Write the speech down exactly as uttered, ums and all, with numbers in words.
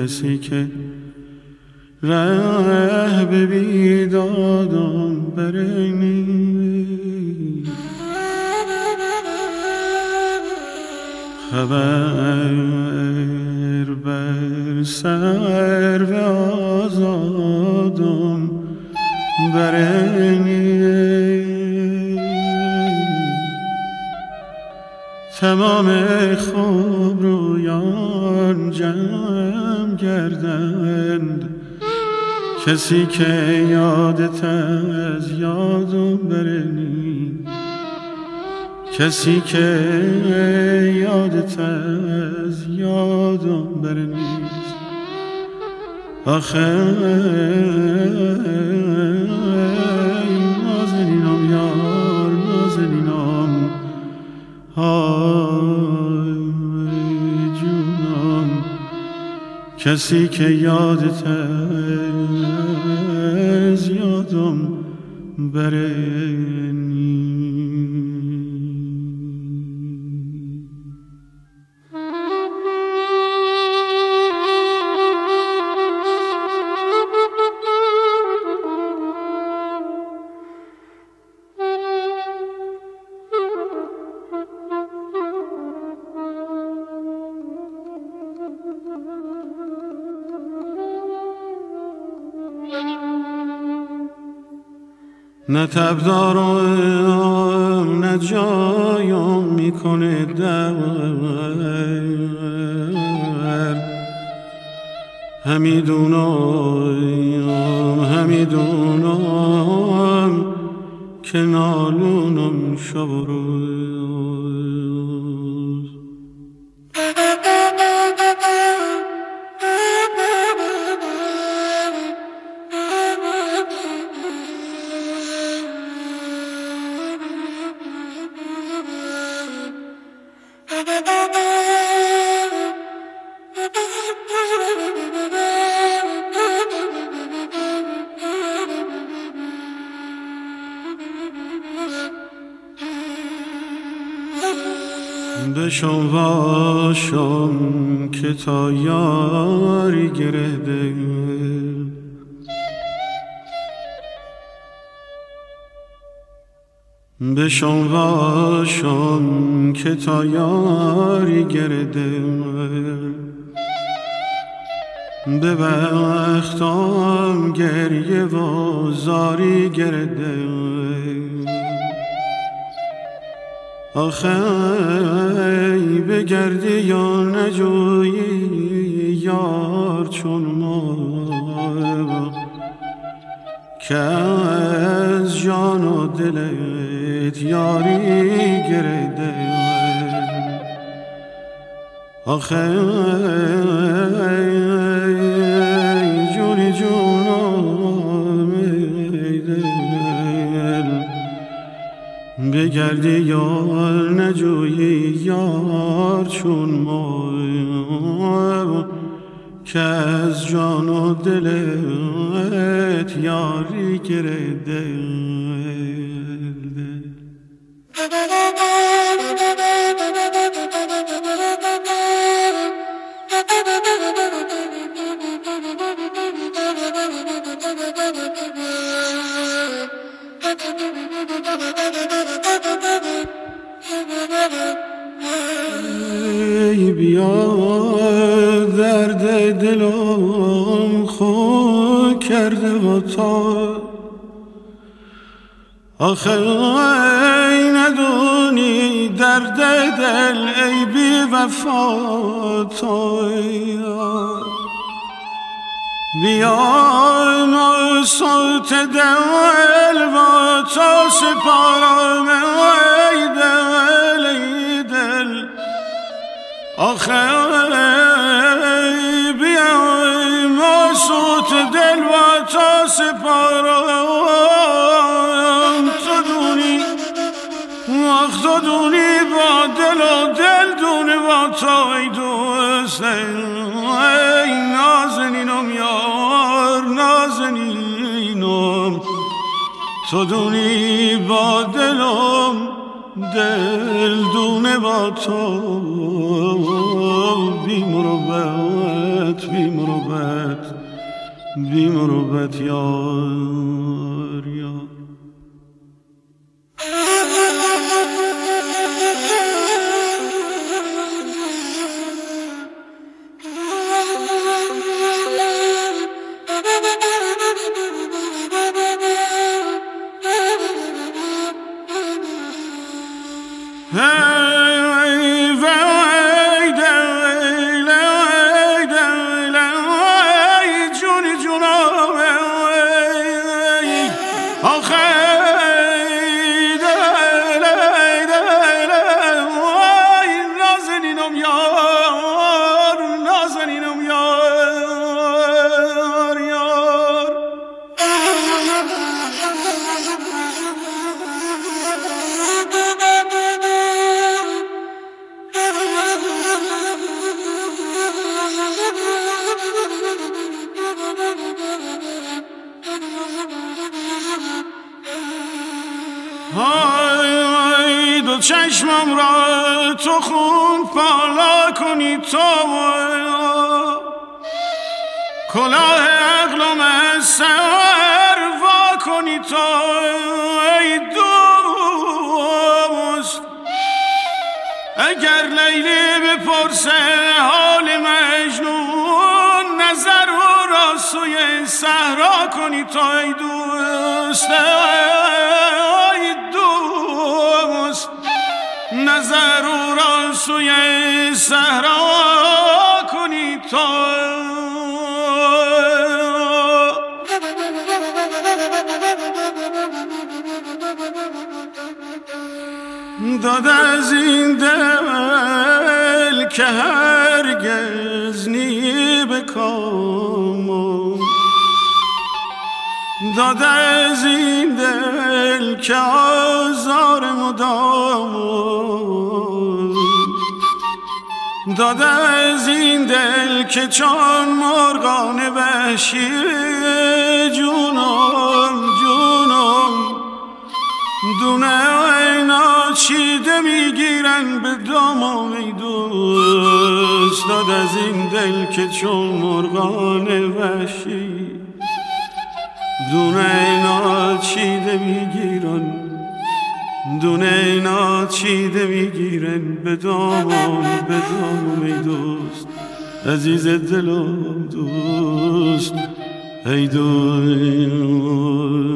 کسی که ره به بیدادم بره نیست. خبر بر سر و آزادم بره نیست. تمام خوب رویان جمع گردند، کسی که یادت از یادم بره نیست. کسی که یادت از یادم بره نیست. آخه نازنینم یار نازنینم، های جونم، کسی که یادت از یادم بره نیست. نه تب دارم نه جایم میکنه در، همیدونم همیدونم که نالونم شب و روز. بشم واشم که تا یاری گره دل، بشم واشم که تا یاری گره دل. به بختم گریه و زاری گره دل. آخه ای بگردی یا نجویی یار چون ما، که از جان و دلت یاری گره دل. آخه ای جونی جونم ای دل، بگردی یا نجویی یار چون ما، که از جان و دلت یاری گره دل. ای بیا درد دلم خو کرده و تا، آخه ای ندونی درد دل ای بی وفا تا. بیا ما صوت دل و تا سپارم ای دل ای دل. آخه بیا ما صوت دل و تا سپارم، تو دونی وقت تو دونی با دل و دل دونه با تا ای دوست. ای نازنینم یار نازنینم، تو دونی با دلم دل دونه با تو بی مروت. مروبت بی مروبت بی مروبت یار یار. های دو چشمم را تو خون پالا کنی تو کلاه عقلم از سر وا کنی تو ای دوست. اگر لیلی بپرسه حال مجنون نظر او را سوی صحرا کنی تو ای دوست ای دوست. نظر او را سوی صحرا کنی تو. داد از این دل که هرگز نی بکام، داد از این دل که آزار مدام، داد از این دل که چون مرغان وحشی جونم جونم دونه اینا چیده میگیرن به دامم ای دوست. داد از این دل که چون مرغان وحشی دونه اینا چیده میگیرن دونه اینا چیده میگیرن به دامم به دامم ای دوست. عزیز دلم دوست ای دوست.